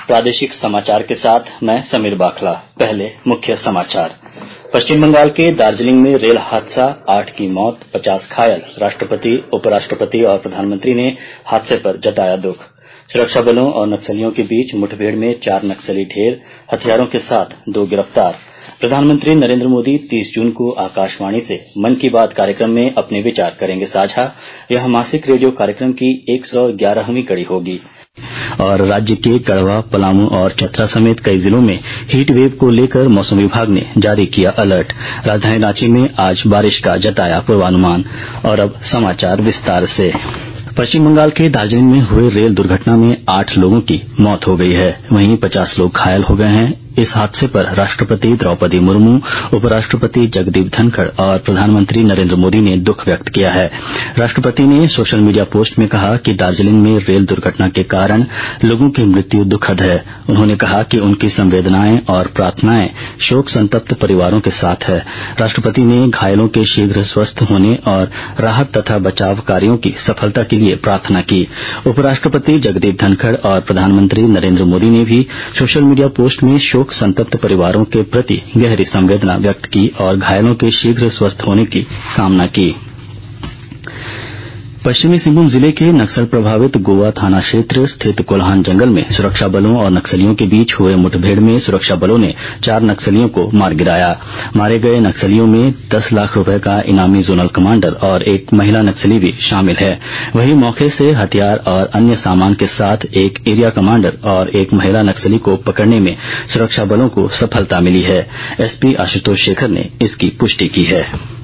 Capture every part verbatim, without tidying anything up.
प्रादेशिक समाचार के साथ मैं समीर बाखला। पहले मुख्य समाचार। पश्चिम बंगाल के दार्जिलिंग में रेल हादसा, आठ की मौत, पचास घायल। राष्ट्रपति, उपराष्ट्रपति और प्रधानमंत्री ने हादसे पर जताया दुख। सुरक्षा बलों और नक्सलियों के बीच मुठभेड़ में चार नक्सली ढेर, हथियारों के साथ दो गिरफ्तार। प्रधानमंत्री नरेंद्र मोदी तीस जून को आकाशवाणी से मन की बात कार्यक्रम में अपने विचार करेंगे साझा। यह मासिक रेडियो कार्यक्रम की एक सौ ग्यारहवीं कड़ी होगी। और राज्य के गढ़वा, पलामू और चतरा समेत कई जिलों में हीट वेव को लेकर मौसम विभाग ने जारी किया अलर्ट। राजधानी रांची में आज बारिश का जताया पूर्वानुमान। और अब समाचार विस्तार से। पश्चिम बंगाल के दार्जिलिंग में हुए रेल दुर्घटना में आठ लोगों की मौत हो गई है, वहीं पचास लोग घायल हो गए हैं। इस हादसे पर राष्ट्रपति द्रौपदी मुर्मू, उपराष्ट्रपति जगदीप धनखड़ और प्रधानमंत्री नरेंद्र मोदी ने दुख व्यक्त किया है। राष्ट्रपति ने सोशल मीडिया पोस्ट में कहा कि दार्जिलिंग में रेल दुर्घटना के कारण लोगों की मृत्यु दुखद है। उन्होंने कहा कि उनकी संवेदनाएं और प्रार्थनाएं शोक संतप्त परिवारों के साथ है। राष्ट्रपति ने घायलों के शीघ्र स्वस्थ होने और राहत तथा बचाव कार्यों की सफलता के लिए प्रार्थना की। उपराष्ट्रपति जगदीप धनखड़ और प्रधानमंत्री नरेंद्र मोदी ने भी सोशल मीडिया पोस्ट में शोक संतप्त परिवारों के प्रति गहरी संवेदना व्यक्त की और घायलों के शीघ्र स्वस्थ होने की कामना की। पश्चिमी सिंहभूम जिले के नक्सल प्रभावित गोवा थाना क्षेत्र स्थित कोल्हान जंगल में सुरक्षा बलों और नक्सलियों के बीच हुए मुठभेड़ में सुरक्षा बलों ने चार नक्सलियों को मार गिराया। मारे गए नक्सलियों में दस लाख रुपए का इनामी जोनल कमांडर और एक महिला नक्सली भी शामिल है। वहीं मौके से हथियार और अन्य सामान के साथ एक एरिया कमांडर और एक महिला नक्सली को पकड़ने में सुरक्षा बलों को सफलता मिली है। एसपी आशुतोष शेखर ने इसकी पुष्टि की है।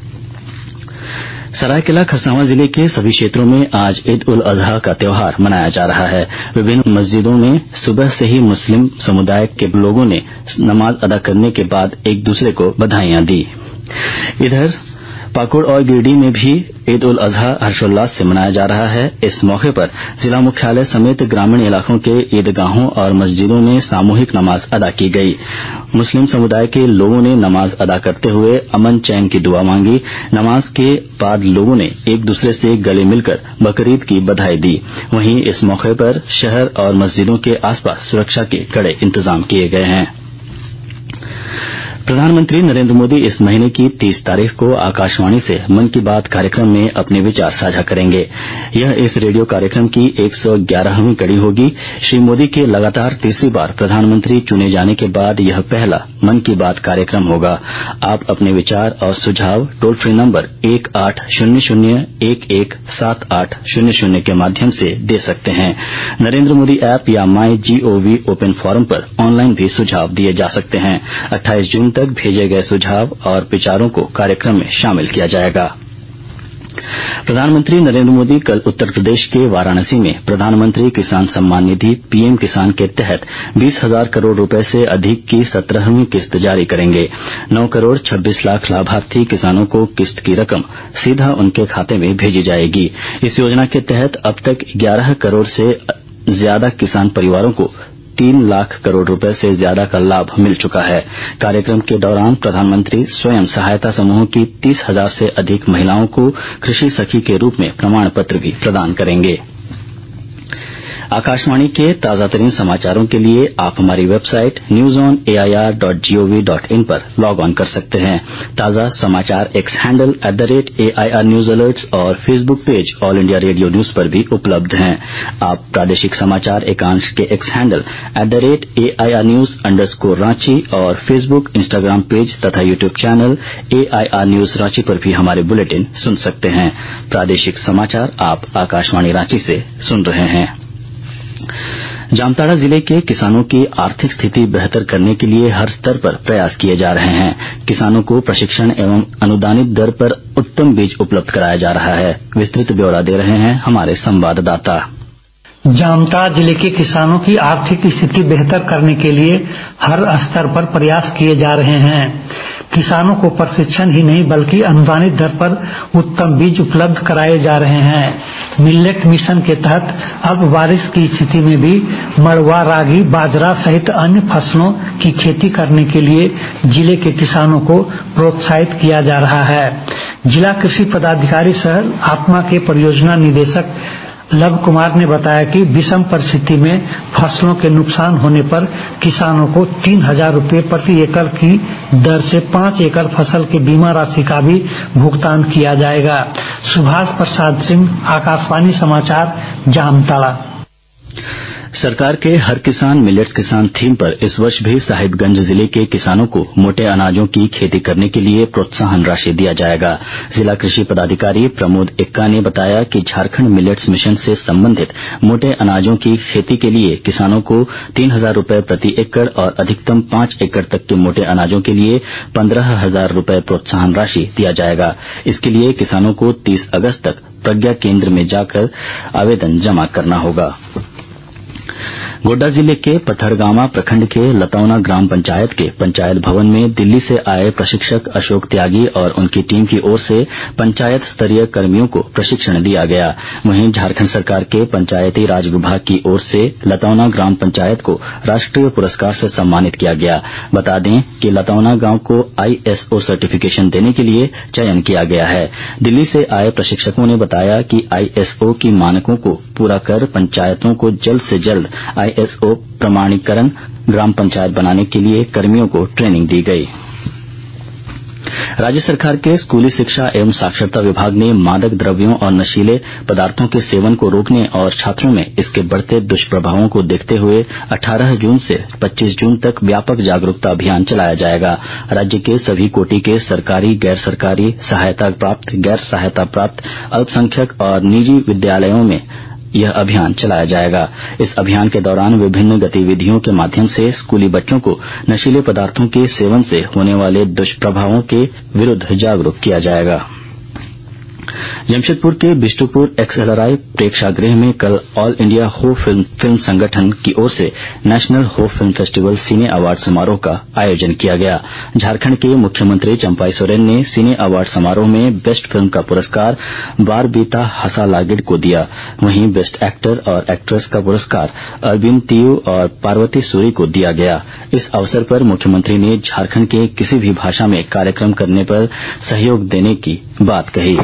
सरायकेला खरसावां जिले के सभी क्षेत्रों में आज ईद उल अजहा का त्योहार मनाया जा रहा है। विभिन्न मस्जिदों में सुबह से ही मुस्लिम समुदाय के लोगों ने नमाज अदा करने के बाद एक दूसरे को बधाइयां दी। इधर पाकुड़ और गिरिडीह में भी ईद उल अजहा हर्षोल्लास से मनाया जा रहा है। इस मौके पर जिला मुख्यालय समेत ग्रामीण इलाकों के ईदगाहों और मस्जिदों में सामूहिक नमाज अदा की गई। मुस्लिम समुदाय के लोगों ने नमाज अदा करते हुए अमन चैन की दुआ मांगी। नमाज के बाद लोगों ने एक दूसरे से गले मिलकर बकरीद की बधाई दी। वहीं इस मौके पर शहर और मस्जिदों के आसपास सुरक्षा के कड़े इंतजाम किए गए हैं। प्रधानमंत्री नरेंद्र मोदी इस महीने की तीस तारीख को आकाशवाणी से मन की बात कार्यक्रम में अपने विचार साझा करेंगे। यह इस रेडियो कार्यक्रम की एक सौ ग्यारहवीं कड़ी होगी। श्री मोदी के लगातार तीसरी बार प्रधानमंत्री चुने जाने के बाद यह पहला मन की बात कार्यक्रम होगा। आप अपने विचार और सुझाव टोल फ्री नंबर एक आठ शून्य शून्य एक एक सात आठ शून्य शून्य के माध्यम से दे सकते हैं। नरेंद्र मोदी ऐप या माई जीओवी ओपन फोरम पर ऑनलाइन भी सुझाव दिए जा सकते हैं। अट्ठाईस जून तक भेजे गए सुझाव और विचारों को कार्यक्रम में शामिल किया जाएगा। प्रधानमंत्री नरेंद्र मोदी कल उत्तर प्रदेश के वाराणसी में प्रधानमंत्री किसान सम्मान निधि पीएम किसान के तहत बीस हजार करोड़ रुपए से अधिक की सत्रहवीं किस्त जारी करेंगे। नौ करोड़ छब्बीस लाख लाभार्थी किसानों को किस्त की रकम सीधा उनके खाते में भेजी जाएगी। इस योजना के तहत अब तक ग्यारह करोड़ से ज्यादा किसान परिवारों को तीन लाख करोड़ रुपए से ज्यादा का लाभ मिल चुका है। कार्यक्रम के दौरान प्रधानमंत्री स्वयं सहायता समूहों की तीस हजार से अधिक महिलाओं को कृषि सखी के रूप में प्रमाण पत्र भी प्रदान करेंगे। आकाशवाणी के ताजा तरीन समाचारों के लिए आप हमारी website news on A I R dot G O V dot in पर लॉग ऑन कर सकते हैं। ताजा समाचार X handle at the rate A I R news alerts और Facebook page All India Radio news पर भी उपलब्ध हैं। आप प्रादेशिक समाचार एकांश के X handle at the rate A I R news underscore Ranchi और फेसबुक, इंस्टाग्राम पेज तथा YouTube channel A I R news Ranchi पर भी हमारे बुलेटिन सुन सकते हैं। प्रादेशिक समाचार आप आकाशवाणी रांची से सुन रहे हैं। जामताड़ा जिले के किसानों की आर्थिक स्थिति बेहतर करने के लिए हर स्तर पर प्रयास किए जा रहे हैं। किसानों को प्रशिक्षण एवं अनुदानित दर पर उत्तम बीज उपलब्ध कराया जा रहा है। विस्तृत ब्यौरा दे रहे हैं हमारे संवाददाता। जामताड़ा जिले के किसानों की आर्थिक स्थिति बेहतर करने के लिए हर स्तर पर प्रयास किए जा रहे हैं। किसानों को प्रशिक्षण ही नहीं बल्कि अनुदानित दर पर उत्तम बीज उपलब्ध कराए जा रहे हैं। मिलेट मिशन के तहत अब बारिश की स्थिति में भी मड़वा, रागी, बाजरा सहित अन्य फसलों की खेती करने के लिए जिले के किसानों को प्रोत्साहित किया जा रहा है। जिला कृषि पदाधिकारी सह आत्मा के परियोजना निदेशक लव कुमार ने बताया कि विषम परिस्थिति में फसलों के नुकसान होने पर किसानों को तीन हजार रूपये प्रति एकड़ की दर से पाँच एकड़ फसल के बीमा राशि का भी भुगतान किया जाएगा। सुभाष प्रसाद सिंह, आकाशवाणी समाचार, जामताड़ा। सरकार के हर किसान मिलेट्स किसान थीम पर इस वर्ष भी साहिबगंज जिले के किसानों को मोटे अनाजों की खेती करने के लिए प्रोत्साहन राशि दिया जाएगा। जिला कृषि पदाधिकारी प्रमोद एक्का ने बताया कि झारखंड मिलेट्स मिशन से संबंधित मोटे अनाजों की खेती के लिए किसानों को तीन हजार रूपये प्रति एकड़ और अधिकतम पांच एकड़ तक के मोटे अनाजों के लिए पंद्रह हजार रूपये प्रोत्साहन राशि दिया जाएगा। इसके लिए किसानों को तीस अगस्त तक प्रज्ञा केंद्र में जाकर आवेदन जमा करना होगा। गोड्डा जिले के पथरगामा प्रखंड के लतौना ग्राम पंचायत के पंचायत भवन में दिल्ली से आए प्रशिक्षक अशोक त्यागी और उनकी टीम की ओर से पंचायत स्तरीय कर्मियों को प्रशिक्षण दिया गया। वहीं झारखंड सरकार के पंचायती राज विभाग की ओर से लतौना ग्राम पंचायत को राष्ट्रीय पुरस्कार से सम्मानित किया गया। बता दें कि लतौना गांव को आईएसओ सर्टिफिकेशन देने के लिए चयन किया गया है। दिल्ली से आए प्रशिक्षकों ने बताया कि आईएसओ की मानकों को पूरा कर पंचायतों को जल्द से जल्द आईएसओ प्रमाणीकरण ग्राम पंचायत बनाने के लिए कर्मियों को ट्रेनिंग दी गई। राज्य सरकार के स्कूली शिक्षा एवं साक्षरता विभाग ने मादक द्रव्यों और नशीले पदार्थों के सेवन को रोकने और छात्रों में इसके बढ़ते दुष्प्रभावों को देखते हुए अठारह जून से पच्चीस जून तक व्यापक जागरूकता अभियान चलाया जाएगा। राज्य के सभी कोटि के सरकारी, गैर सरकारी, सहायता प्राप्त, गैर सहायता प्राप्त, अल्पसंख्यक और निजी विद्यालयों में यह अभियान चलाया जाएगा। इस अभियान के दौरान विभिन्न गतिविधियों के माध्यम से स्कूली बच्चों को नशीले पदार्थों के सेवन से होने वाले दुष्प्रभावों के विरुद्ध जागरूक किया जाएगा। जमशेदपुर के बिष्टुपुर एक्सएलआरआई प्रेक्षागृह में कल All India Ho film, film संगठन की ओर से नेशनल हो फिल्म फेस्टिवल सिने अवार्ड समारोह का आयोजन किया गया। झारखंड के मुख्यमंत्री चंपाई सोरेन ने सिने अवार्ड समारोह में बेस्ट फिल्म का पुरस्कार बार बीता हसा लागिड को दिया। वहीं बेस्ट एक्टर और एक्ट्रेस का पुरस्कार अरविंद तियू और पार्वती सूरी को दिया गया। इस अवसर पर मुख्यमंत्री ने झारखंड के किसी भी भाषा में कार्यक्रम करने पर सहयोग देने की बात कही।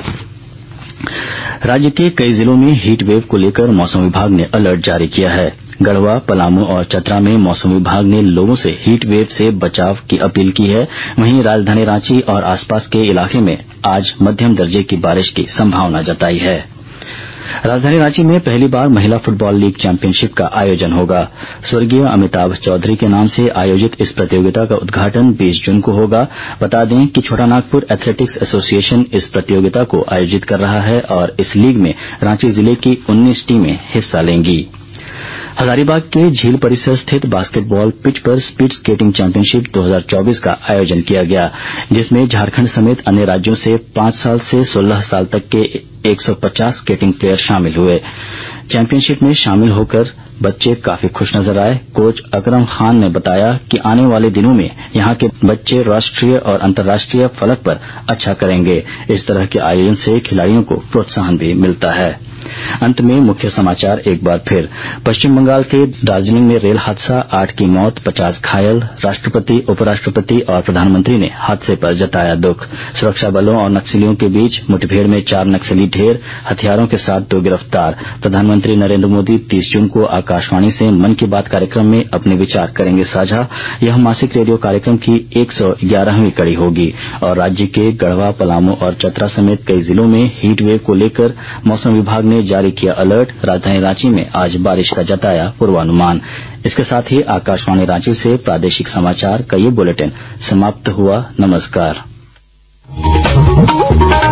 राज्य के कई जिलों में हीट वेव को लेकर मौसम विभाग ने अलर्ट जारी किया है। गढ़वा, पलामू और चतरा में मौसम विभाग ने लोगों से हीट वेव से बचाव की अपील की है। वहीं राजधानी रांची और आसपास के इलाके में आज मध्यम दर्जे की बारिश की संभावना जताई है। राजधानी रांची में पहली बार महिला फुटबॉल लीग चैंपियनशिप का आयोजन होगा। स्वर्गीय अमिताभ चौधरी के नाम से आयोजित इस प्रतियोगिता का उद्घाटन बीस जून को होगा। बता दें कि छोटानागपुर एथलेटिक्स एसोसिएशन इस प्रतियोगिता को आयोजित कर रहा है और इस लीग में रांची जिले की उन्नीस टीमें हिस्सा लेंगी। हजारीबाग के झील परिसर स्थित बास्केटबॉल पिच पर स्पीड स्केटिंग चैंपियनशिप दो हजार चौबीस का आयोजन किया गया, जिसमें झारखंड समेत अन्य राज्यों से पांच साल से सोलह साल तक के एक सौ पचास स्केटिंग प्लेयर शामिल हुए। चैंपियनशिप में शामिल होकर बच्चे काफी खुश नजर आए। कोच अकरम खान ने बताया कि आने वाले दिनों में यहां के बच्चे राष्ट्रीय और अंतर्राष्ट्रीय फलक पर अच्छा करेंगे। इस तरह के आयोजन से खिलाड़ियों को प्रोत्साहन भी मिलता है। अंत में मुख्य समाचार एक बार फिर। पश्चिम बंगाल के दार्जिलिंग में रेल हादसा, आठ की मौत, पचास घायल। राष्ट्रपति, उपराष्ट्रपति और प्रधानमंत्री ने हादसे पर जताया दुख। सुरक्षा बलों और नक्सलियों के बीच मुठभेड़ में चार नक्सली ढेर, हथियारों के साथ दो गिरफ्तार। प्रधानमंत्री नरेंद्र मोदी तीस जून को आकाशवाणी से मन की बात कार्यक्रम में अपने विचार करेंगे साझा। यह मासिक रेडियो कार्यक्रम की एक सौ ग्यारहवीं कड़ी होगी। और राज्य के गढ़वा, पलामू और चतरा समेत कई जिलों में हीट वेव को लेकर मौसम विभाग ने जारी किया अलर्ट। राजधानी रांची में आज बारिश का जताया पूर्वानुमान। इसके साथ ही आकाशवाणी रांची से प्रादेशिक समाचार का ये बुलेटिन समाप्त हुआ। नमस्कार।